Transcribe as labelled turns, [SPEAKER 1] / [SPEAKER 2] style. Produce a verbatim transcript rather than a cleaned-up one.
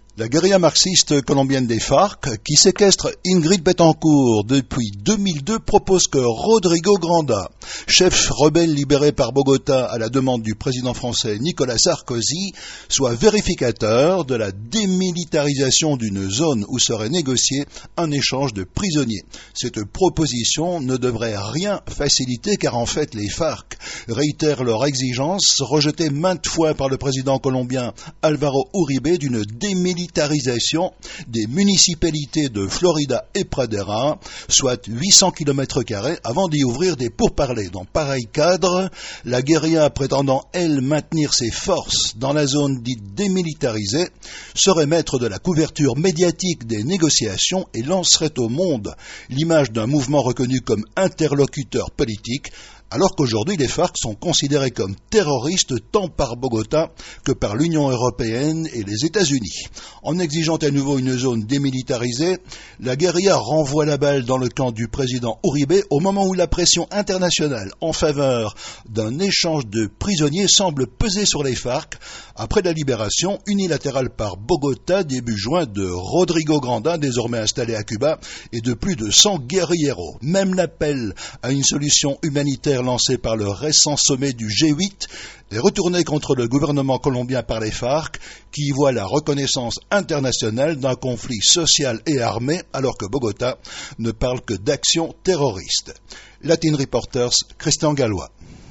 [SPEAKER 1] La guérilla marxiste colombienne des FARC, qui séquestre Ingrid Betancourt depuis deux mille deux, propose que Rodrigo Granda, chef rebelle libéré par Bogota à la demande du président français Nicolas Sarkozy, soit vérificateur de la démilitarisation d'une zone où serait négocié un échange de prisonniers. Cette proposition ne devrait rien faciliter car en fait les FARC réitèrent leur exigence, rejetée maintes fois par le président colombien Álvaro Uribe, d'une démilitarisation des municipalités de Florida et Pradera, soit huit cents kilomètres carrés, avant d'y ouvrir des pourparlers. Dans pareil cadre, la guérilla prétendant, elle, maintenir ses forces dans la zone dite démilitarisée, serait maître de la couverture médiatique des négociations et lancerait au monde l'image d'un mouvement reconnu comme interlocuteur politique, alors qu'aujourd'hui les FARC sont considérés comme terroristes tant par Bogota que par l'Union européenne et les États-Unis. En exigeant à nouveau une zone démilitarisée, la guérilla renvoie la balle dans le camp du président Uribe au moment où la pression internationale en faveur d'un échange de prisonniers semble peser sur les FARC après la libération unilatérale par Bogota début juin de Rodrigo Granda, désormais installé à Cuba, et de plus de cent guérilleros. Même l'appel à une solution humanitaire lancé par le récent sommet du G huit est retourné contre le gouvernement colombien par les FARC, qui y voit la reconnaissance internationale d'un conflit social et armé, alors que Bogota ne parle que d'actions terroristes. Latin Reporters, Christian Gallois.